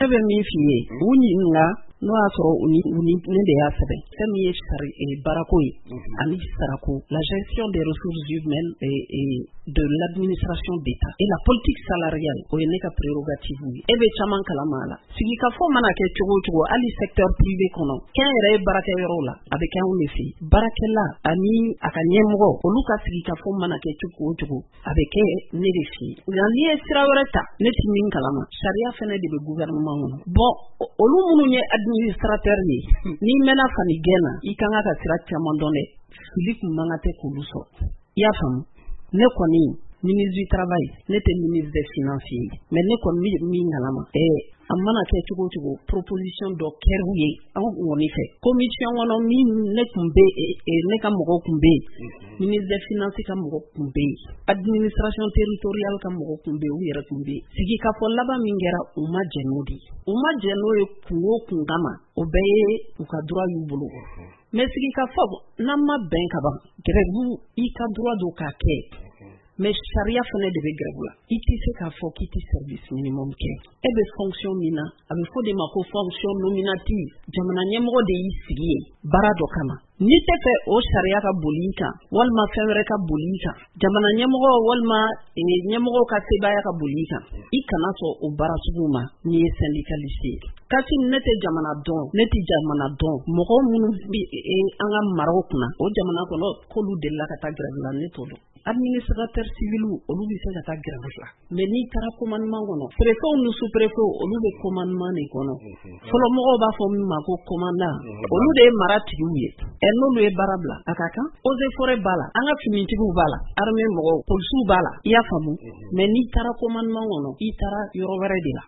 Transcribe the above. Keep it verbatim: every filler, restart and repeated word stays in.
sɛbɛn min f'i ye u ɲininka n'o y'a sɔrɔ u ni ne de y'a sɛbɛn fɛn min ye sari baarako ye ani sarako la gestion des ressources humaines et de l'administration d'État et la politique salariale o ye ne ka prérogative ye e bɛ caman kalama a la sigikafɔ mana kɛ cogo o cogo hali secteur privé kɔnɔ kɛn yɛrɛ ye baarakɛyɔrɔ la a bɛ kɛ anw de fɛ yen baarakɛla ani a ka ɲɛmɔgɔ olu ka sigikafɔ mana kɛ cogo o cogo a bɛ kɛ ne de fɛ yen nka n'i ye sira wɛrɛ ta ne ti min kalama sariya fɛnɛ de bɛ gouvernement kɔnɔ bon olu minnu ye administrateur ye n'i mɛnna fani gɛn na i kan ka sira caman dɔn dɛ fili kun man ka tɛ k'olu sɔrɔ i y'a faamu ne kɔni ministre du travail ne tɛ ministre des finances ye mais ne kɔni min kalama ɛɛ a mana kɛ cogo cogo proposition dɔ kɛr'u ye anw kɔni fɛ commission kɔnɔ min ne kun bɛ ne ka mɔgɔw kun bɛ ministre des finances ka mɔgɔ kun bɛ administration territoriale ka mɔgɔ kun bɛ u yɛrɛ kun bɛ sigikafɔ laban min kɛra u ma jɛ n'o de u ma jɛ n'o ye kun o kun kama o bɛɛ ye u ka droit y'u bolo mais sigikafɔ n'an ma bɛn ka ban grève i ka droit do k'a kɛ mais charia fana de bɛ grève la i tɛ se k'a fɔ k'i tɛ service minimum kɛ e bɛ fonction min na a bɛ fɔ de ma ko fonction nominative jamana ɲɛmɔgɔ de y'i sigi ye baara dɔ kama n'i tɛ fɛ o charia ka boli i kan walima fɛn wɛrɛ ka boli i kan jamana ɲɛmɔgɔ walima ɲɛmɔgɔw ka sebaaya ka boli i kan i kana sɔn o baara sugu ma n'i ye syndicaliste ye kasi ne tɛ jamana dɔn ne tɛ jamana dɔn mɔgɔ minnu bɛ an ka maraw kunna o jamana kɔnɔ k'olu delila ka taa grève la ne t'o dɔn administrateur civil olu bɛ se ka taa grève la mais n'i taara commandement kɔnɔ préfet ni sous-préfet olu bɛ commandement de kɔnɔ fɔlɔ mɔgɔw b'a fɔ min ma ko commandant olu de ye mara tigiw ye ɛ n'olu ye baara bila a ka kan eaux et forêts b'a la an ka finitigiw b'a la armée mɔgɔw policiers b'a la i y'a faamu mais n'i taara commandement kɔnɔ i taara yɔrɔ wɛrɛ de la